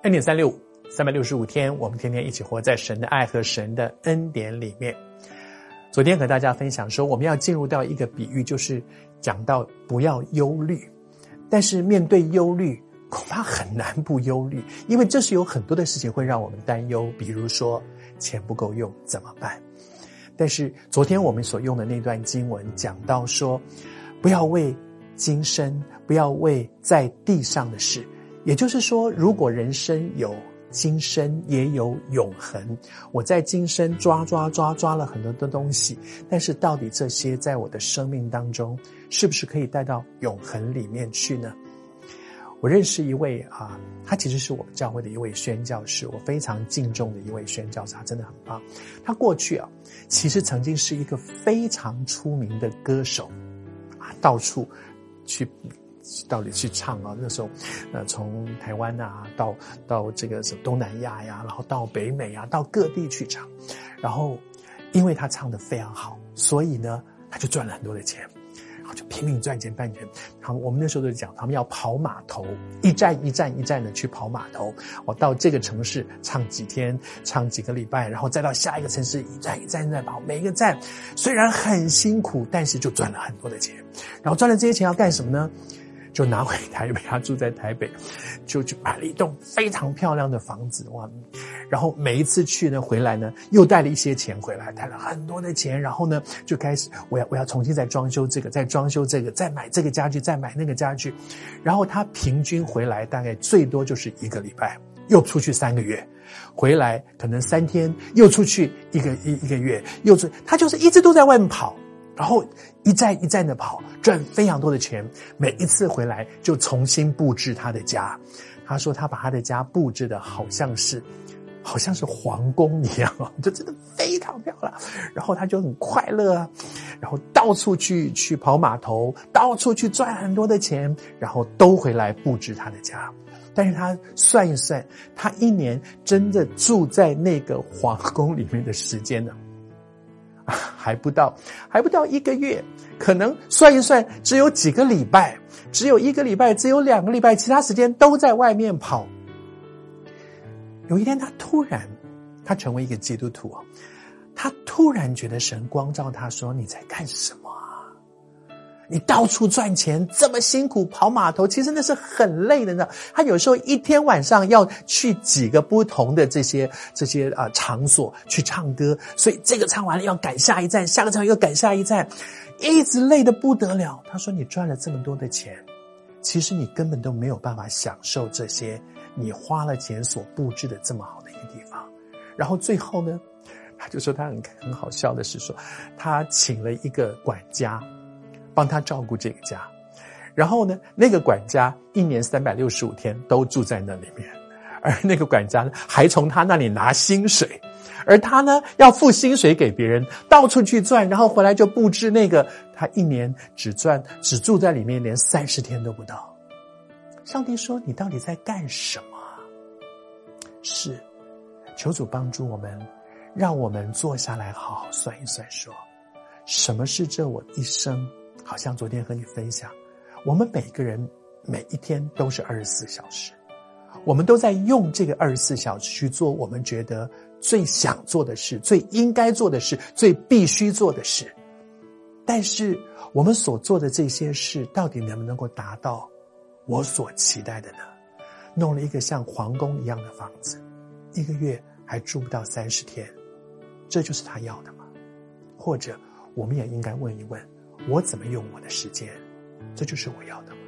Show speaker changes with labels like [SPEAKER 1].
[SPEAKER 1] 恩典365 365天，我们天天一起活在神的爱和神的恩典里面。昨天和大家分享说，我们要进入到一个比喻，就是讲到不要忧虑。但是面对忧虑，恐怕很难不忧虑，因为这是有很多的事情会让我们担忧，比如说钱不够用怎么办？但是昨天我们所用的那段经文讲到说，不要为今生，不要为在地上的事。也就是说，如果人生有今生也有永恒，我在今生抓了很多的东西，但是到底这些在我的生命当中是不是可以带到永恒里面去呢？我认识一位他其实是我们教会的一位宣教士，我非常敬重的一位宣教士，他真的很棒。他过去其实曾经是一个非常出名的歌手到处去唱那时候从台湾到这个东南亚呀，然后到北美到各地去唱。然后因为他唱得非常好，所以呢他就赚了很多的钱，然后就拼命赚钱办钱。我们那时候就讲，他们要跑码头，一站一站的去跑码头。我到这个城市唱几天，唱几个礼拜，然后再到下一个城市，一站一站跑。每一个站虽然很辛苦，但是就赚了很多的钱。然后赚了这些钱要干什么呢？就拿回台北，他住在台北，就去买了一栋非常漂亮的房子。然后每一次去呢，回来呢又带了一些钱回来，带了很多的钱。然后呢就开始我要重新再装修这个，再装修这个，再买这个家具，再买那个家具。然后他平均回来大概最多就是1个礼拜，又出去3个月，回来可能3天，又出去一个月，他就是一直都在外面跑。然后一站一站的跑，赚非常多的钱。每一次回来就重新布置他的家。他说他把他的家布置的好像是皇宫一样就真的非常漂亮。然后他就很快乐然后到处去跑码头，到处去赚很多的钱，然后都回来布置他的家。但是他算一算，他一年真的住在那个皇宫里面的时间呢还不到1个月，可能算一算只有几个礼拜，只有1个礼拜，只有2个礼拜，其他时间都在外面跑。有一天他成为一个基督徒他突然觉得神光照他说，你在干什么你到处赚钱，这么辛苦跑码头，其实那是很累的呢。他有时候一天晚上要去几个不同的这些场所去唱歌，所以这个唱完了要赶下一站，下个唱又赶下一站，一直累得不得了。他说你赚了这么多的钱，其实你根本都没有办法享受这些你花了钱所布置的这么好的一个地方。然后最后呢，他就说他很好笑的是说，他请了一个管家帮他照顾这个家。然后呢，那个管家1年365天都住在那里面，而那个管家呢还从他那里拿薪水，而他呢要付薪水给别人，到处去赚，然后回来就布置那个，他1年只住在里面连30天都不到。上帝说，你到底在干什么？是，求主帮助我们，让我们坐下来好好算一算，说什么是这我一生。好像昨天和你分享，我们每个人每一天都是24小时，我们都在用这个24小时去做我们觉得最想做的事，最应该做的事，最必须做的事。但是我们所做的这些事到底能不能够达到我所期待的呢？弄了一个像皇宫一样的房子，1个月还住不到30天，这就是他要的吗？或者我们也应该问一问，我怎么用我的时间？这就是我要的吗？